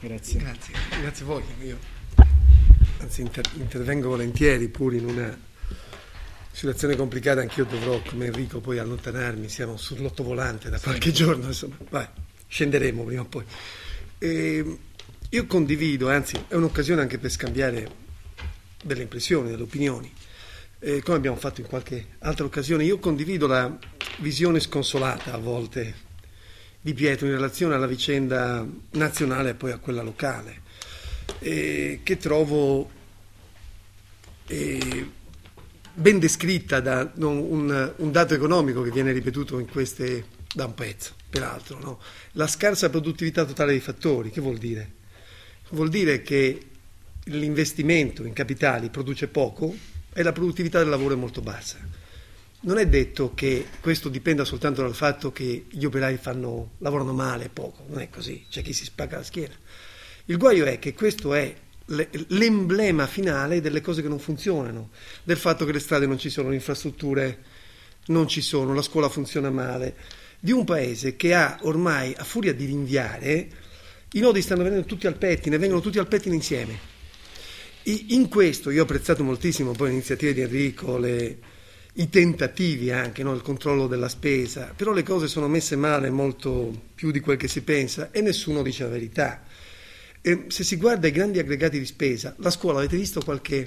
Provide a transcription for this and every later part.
Grazie. Grazie a voi. Io anzi intervengo volentieri, pur in una situazione complicata. Anch'io dovrò, come Enrico, poi allontanarmi. Siamo sull'ottovolante da qualche giorno, insomma, scenderemo prima o poi. Io condivido, anzi è un'occasione anche per scambiare delle impressioni, delle opinioni, come abbiamo fatto in qualche altra occasione. Io condivido la visione sconsolata a volte di Pietro in relazione alla vicenda nazionale e poi a quella locale, che trovo ben descritta da un dato economico che viene ripetuto in queste da un pezzo, peraltro, no? La scarsa produttività totale dei fattori. Che vuol dire? Vuol dire che l'investimento in capitali produce poco e la produttività del lavoro è molto bassa. Non è detto che questo dipenda soltanto dal fatto che gli operai lavorano male, poco, non è così, c'è chi si spacca la schiena. Il guaio è che questo è l'emblema finale delle cose che non funzionano, del fatto che le strade non ci sono, le infrastrutture non ci sono, la scuola funziona male, di un paese che ha ormai, a furia di rinviare, i nodi stanno venendo tutti al pettine, vengono tutti al pettine insieme. In questo io ho apprezzato moltissimo poi le iniziative di Enrico, i tentativi anche, no? Il controllo della spesa, però le cose sono messe male molto più di quel che si pensa e nessuno dice la verità. Se si guarda i grandi aggregati di spesa, la scuola, avete visto qualche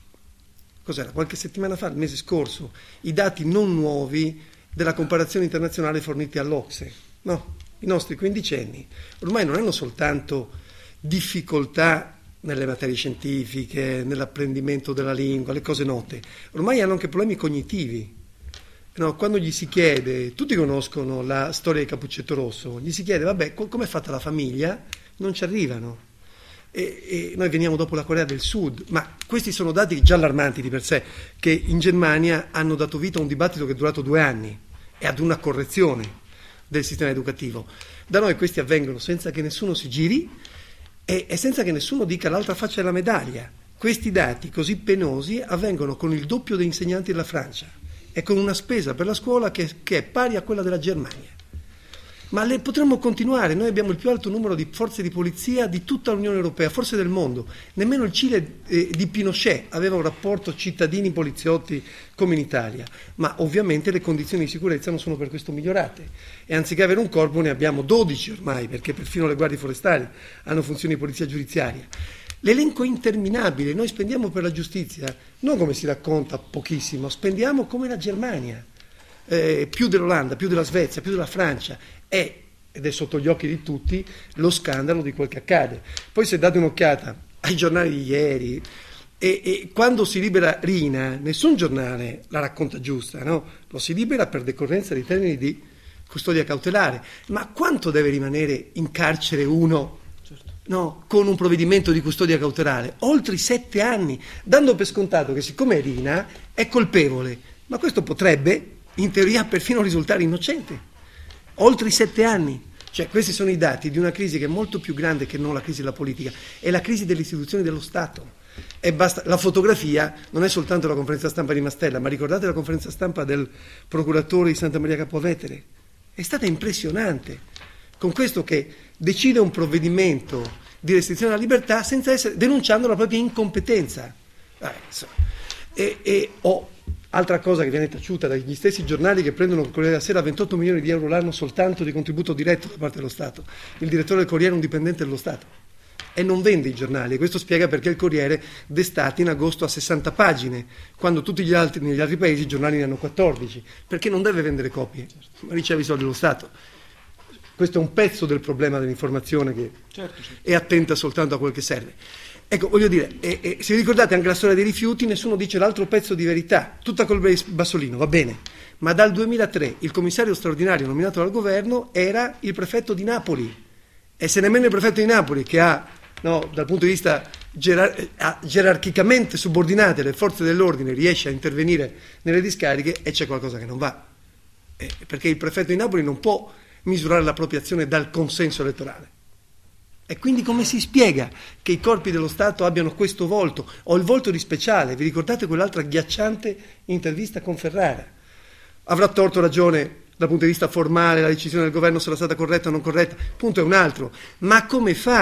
settimana fa, il mese scorso, i dati non nuovi della comparazione internazionale forniti all'OCSE, no? I nostri quindicenni ormai non hanno soltanto difficoltà nelle materie scientifiche, nell'apprendimento della lingua, le cose note, ormai hanno anche problemi cognitivi. No, quando gli si chiede, tutti conoscono la storia di Cappuccetto Rosso, gli si chiede, vabbè, com'è fatta la famiglia? Non ci arrivano. E noi veniamo dopo la Corea del Sud, ma questi sono dati già allarmanti di per sé, che in Germania hanno dato vita a un dibattito che è durato 2 anni e ad una correzione del sistema educativo. Da noi questi avvengono senza che nessuno si giri e senza che nessuno dica l'altra faccia della medaglia. Questi dati così penosi avvengono con il doppio dei insegnanti della Francia e con una spesa per la scuola che è pari a quella della Germania. Ma potremmo continuare, noi abbiamo il più alto numero di forze di polizia di tutta l'Unione Europea, forse del mondo. Nemmeno il Cile di Pinochet aveva un rapporto cittadini-poliziotti come in Italia, ma ovviamente le condizioni di sicurezza non sono per questo migliorate. E anziché avere un corpo ne abbiamo 12 ormai, perché perfino le guardie forestali hanno funzioni di polizia giudiziaria. L'elenco è interminabile, noi spendiamo per la giustizia, non come si racconta pochissimo, spendiamo come la Germania. Più dell'Olanda, più della Svezia, più della Francia, ed è sotto gli occhi di tutti lo scandalo di quel che accade. Poi se date un'occhiata ai giornali di ieri e quando si libera Rina, nessun giornale la racconta giusta, no? Lo si libera per decorrenza dei termini di custodia cautelare, ma quanto deve rimanere in carcere uno? Certo. No, con un provvedimento di custodia cautelare? Oltre 7 anni, dando per scontato che siccome Rina è colpevole, ma questo potrebbe in teoria perfino risultare innocente. Oltre i 7 anni. Cioè, questi sono i dati di una crisi che è molto più grande che non la crisi della politica, è la crisi delle istituzioni dello Stato. E basta, la fotografia non è soltanto la conferenza stampa di Mastella, ma ricordate la conferenza stampa del procuratore di Santa Maria Capua Vetere? È stata impressionante. Con questo che decide un provvedimento di restrizione della libertà senza denunciando la propria incompetenza. Altra cosa che viene taciuta dagli stessi giornali che prendono il Corriere della Sera 28 milioni di euro l'anno soltanto di contributo diretto da parte dello Stato. Il direttore del Corriere è un dipendente dello Stato e non vende i giornali, e questo spiega perché il Corriere d'estate in agosto ha 60 pagine, quando tutti gli altri negli altri paesi i giornali ne hanno 14, perché non deve vendere copie, ma riceve i soldi dello Stato. Questo è un pezzo del problema dell'informazione che è attenta soltanto a quel che serve. Ecco, voglio dire, se vi ricordate anche la storia dei rifiuti, nessuno dice l'altro pezzo di verità, tutta col Bassolino, va bene, ma dal 2003 il commissario straordinario nominato dal governo era il prefetto di Napoli, e se nemmeno il prefetto di Napoli, che ha, no, dal punto di vista gerarchicamente subordinate le forze dell'ordine, riesce a intervenire nelle discariche, e c'è qualcosa che non va, perché il prefetto di Napoli non può misurare la propria azione dal consenso elettorale. E quindi come si spiega che i corpi dello Stato abbiano questo volto, o il volto di Speciale? Vi ricordate quell'altra agghiacciante intervista con Ferrara? Avrà torto o ragione dal punto di vista formale la decisione del governo sarà stata corretta o non corretta? Il punto è un altro. Ma come fa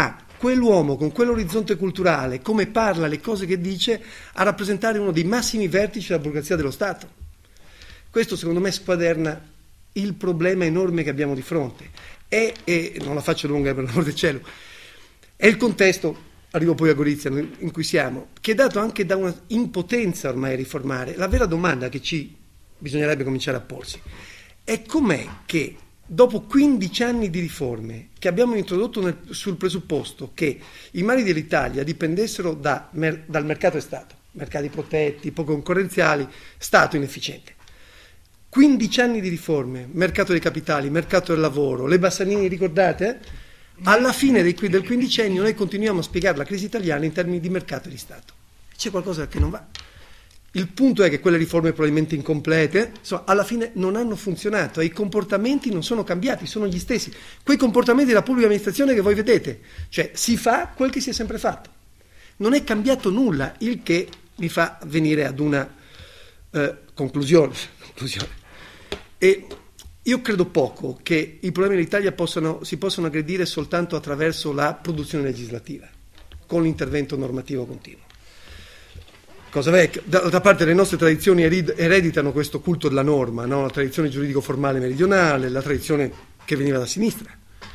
quell'uomo con quell'orizzonte culturale, come parla, le cose che dice, a rappresentare uno dei massimi vertici della burocrazia dello Stato. Questo secondo me squaderna il problema enorme che abbiamo di fronte. E non la faccio lunga per l'amor del cielo, è il contesto, arrivo poi a Gorizia, in cui siamo, che è dato anche da una impotenza ormai a riformare. La vera domanda che bisognerebbe cominciare a porsi è com'è che dopo 15 anni di riforme che abbiamo introdotto sul presupposto che i mali dell'Italia dipendessero dal mercato e Stato, mercati protetti, poco concorrenziali, Stato inefficiente. 15 anni di riforme, mercato dei capitali, mercato del lavoro, le Bassanini, ricordate? Alla fine del quindicennio noi continuiamo a spiegare la crisi italiana in termini di mercato e di Stato. C'è qualcosa che non va. Il punto è che quelle riforme probabilmente incomplete, insomma, alla fine non hanno funzionato e i comportamenti non sono cambiati, sono gli stessi. Quei comportamenti della pubblica amministrazione che voi vedete, cioè si fa quel che si è sempre fatto. Non è cambiato nulla, il che mi fa venire ad una conclusione. E io credo poco che i problemi dell'Italia si possano aggredire soltanto attraverso la produzione legislativa, con l'intervento normativo continuo. Cosa vecchia. D'altra parte le nostre tradizioni ereditano questo culto della norma, no? La tradizione giuridico-formale meridionale, la tradizione che veniva da sinistra.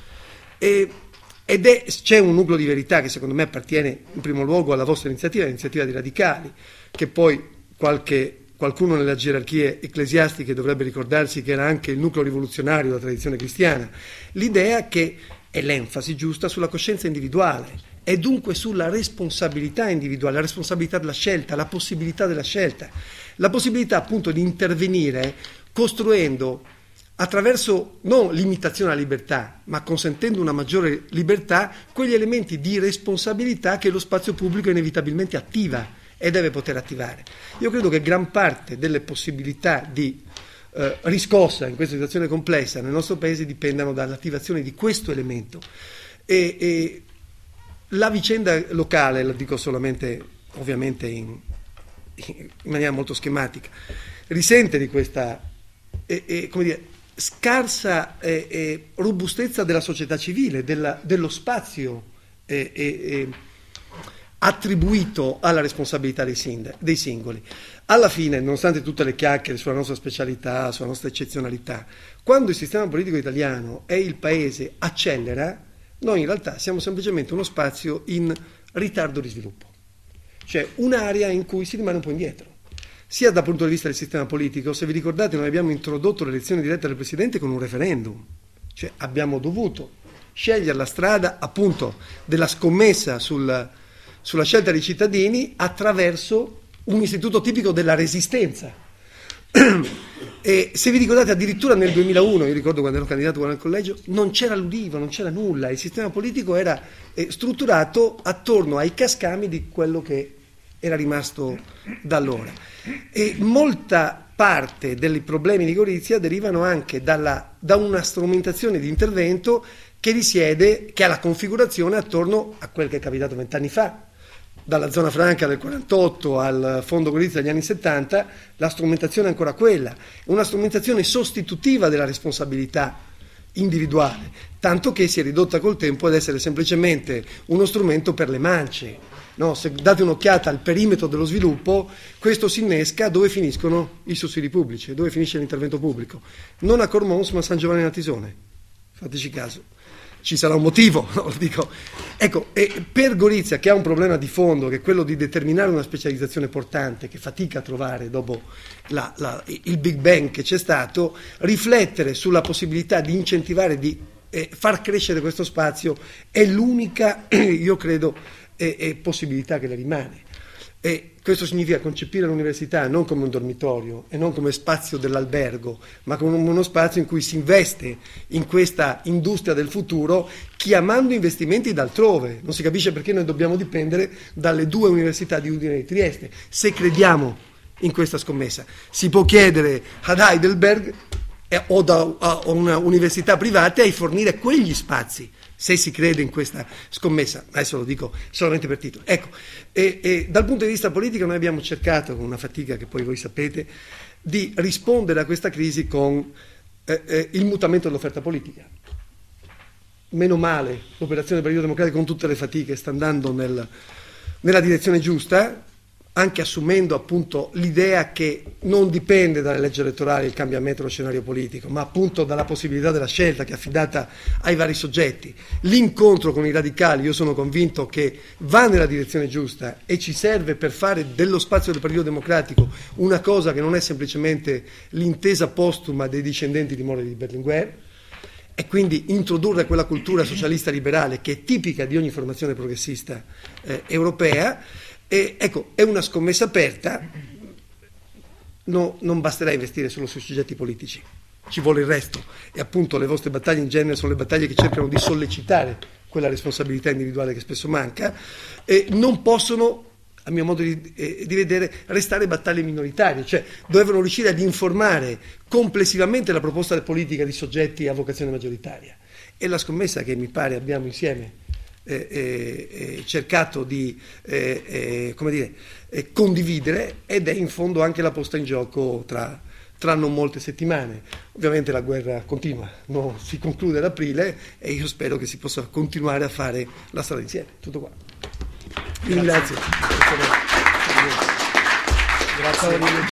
C'è un nucleo di verità che secondo me appartiene in primo luogo alla vostra iniziativa, l'iniziativa dei radicali, che poi qualcuno nelle gerarchie ecclesiastiche dovrebbe ricordarsi che era anche il nucleo rivoluzionario della tradizione cristiana, l'idea che è l'enfasi giusta sulla coscienza individuale e dunque sulla responsabilità individuale, la responsabilità della scelta, la possibilità della scelta, la possibilità appunto di intervenire costruendo attraverso non limitazione alla libertà, ma consentendo una maggiore libertà, quegli elementi di responsabilità che lo spazio pubblico inevitabilmente attiva e deve poter attivare. Io credo che gran parte delle possibilità di riscossa in questa situazione complessa nel nostro Paese dipendano dall'attivazione di questo elemento. E la vicenda locale, la dico solamente ovviamente in maniera molto schematica, risente di questa come dire, scarsa robustezza della società civile, dello spazio attribuito alla responsabilità dei singoli. Alla fine, nonostante tutte le chiacchiere sulla nostra specialità, sulla nostra eccezionalità, quando il sistema politico italiano e il Paese accelera, noi in realtà siamo semplicemente uno spazio in ritardo di sviluppo, cioè un'area in cui si rimane un po' indietro, sia dal punto di vista del sistema politico. Se vi ricordate, noi abbiamo introdotto l'elezione diretta del Presidente con un referendum, cioè abbiamo dovuto scegliere la strada appunto della scommessa sulla scelta dei cittadini attraverso un istituto tipico della resistenza. E se vi ricordate, addirittura nel 2001, io ricordo quando ero candidato al collegio, non c'era l'udivo, non c'era nulla, il sistema politico era strutturato attorno ai cascami di quello che era rimasto da allora. E molta parte dei problemi di Gorizia derivano anche da una strumentazione di intervento che ha la configurazione attorno a quel che è capitato 20 anni fa. Dalla zona franca del 48 al fondo Gorizia degli anni 70, la strumentazione è ancora quella, una strumentazione sostitutiva della responsabilità individuale, tanto che si è ridotta col tempo ad essere semplicemente uno strumento per le mance. No, se date un'occhiata al perimetro dello sviluppo, questo si innesca dove finiscono i sussidi pubblici, dove finisce l'intervento pubblico. Non a Cormons, ma a San Giovanni Natisone. Fateci caso. Ci sarà un motivo, no? Lo dico. Ecco, e per Gorizia, che ha un problema di fondo, che è quello di determinare una specializzazione portante, che fatica a trovare dopo il Big Bang che c'è stato, riflettere sulla possibilità di incentivare, di far crescere questo spazio è l'unica, io credo, possibilità che le rimane. E questo significa concepire l'università non come un dormitorio e non come spazio dell'albergo, ma come uno spazio in cui si investe in questa industria del futuro, chiamando investimenti da altrove. Non si capisce perché noi dobbiamo dipendere dalle due università di Udine e di Trieste, se crediamo in questa scommessa. Si può chiedere ad Heidelberg o a una università privata di fornire quegli spazi, se si crede in questa scommessa. Adesso lo dico solamente per titolo. Ecco, e dal punto di vista politico noi abbiamo cercato, con una fatica che poi voi sapete, di rispondere a questa crisi con il mutamento dell'offerta politica. meno male, l'operazione del Partito Democratico, con tutte le fatiche, sta andando nella direzione giusta, anche assumendo appunto l'idea che non dipende dalle leggi elettorali il cambiamento dello scenario politico, ma appunto dalla possibilità della scelta che è affidata ai vari soggetti. L'incontro con i radicali, io sono convinto che va nella direzione giusta e ci serve per fare dello spazio del Partito Democratico una cosa che non è semplicemente l'intesa postuma dei discendenti di Moro e di Berlinguer, e quindi introdurre quella cultura socialista liberale che è tipica di ogni formazione progressista europea. E, ecco, è una scommessa aperta, non basterà investire solo sui soggetti politici, ci vuole il resto, e appunto le vostre battaglie in genere sono le battaglie che cercano di sollecitare quella responsabilità individuale che spesso manca, e non possono, a mio modo di vedere, restare battaglie minoritarie, cioè dovevano riuscire ad informare complessivamente la proposta politica di soggetti a vocazione maggioritaria. E la scommessa che mi pare abbiamo insieme cercato di condividere, ed è in fondo anche la posta in gioco tra non molte settimane. Ovviamente la guerra continua, non si conclude ad aprile, e io spero che si possa continuare a fare la strada insieme. Tutto qua. Vi ringrazio. Grazie.